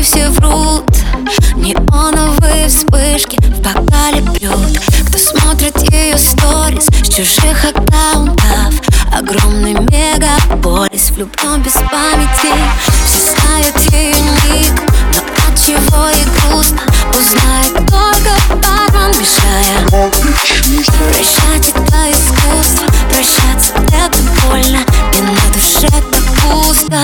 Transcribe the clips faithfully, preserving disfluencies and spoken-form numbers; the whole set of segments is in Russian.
все врут. Неоновые вспышки в бокале пьют. Кто смотрит ее сторис с чужих аккаунтов? Огромный мегаполис, влюблен без памяти. Все знают ее ник, но от чего ей грустно узнает только бармен, мешая. Прощать это искусство, прощаться это больно, и на душе так пусто.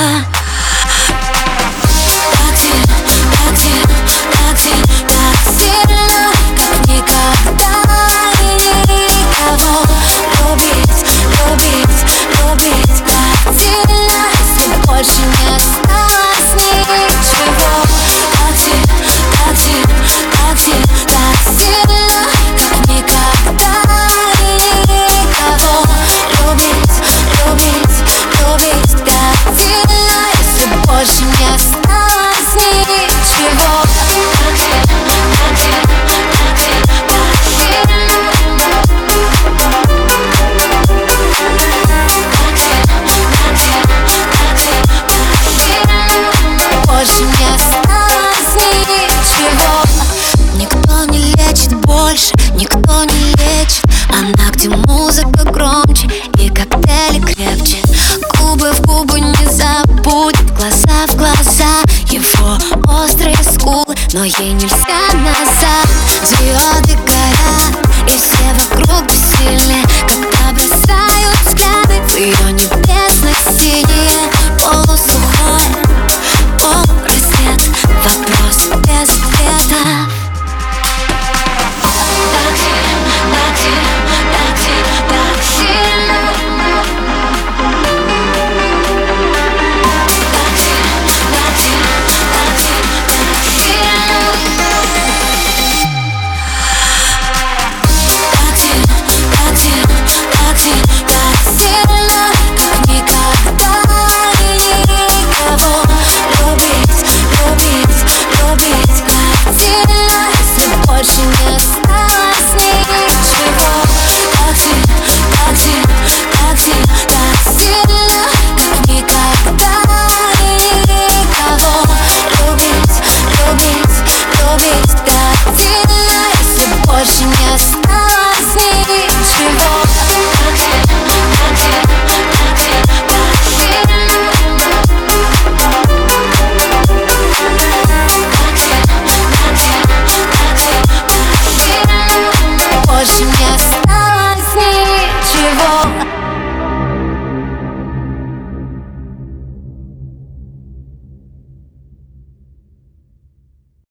Так тебе, так тебе, так тебе, так сильно, как никогда и никого. Любить, любить, любить так сильно, если больше не осталось ничего. Так тебе, так тебе, так тебе, так сильно, как никогда и никого. Любить, любить, любить так сильно, если больше не осталось ничего. Так тебе, так тебе, так тебе, так сильно. Больше не осталось ничего. Никто не лечит больше, никто не лечит. Она, где музыка громче и коктейли крепче. Губы в губы не забудь, глаза в глаза. Его острые скулы, но ей нельзя назад.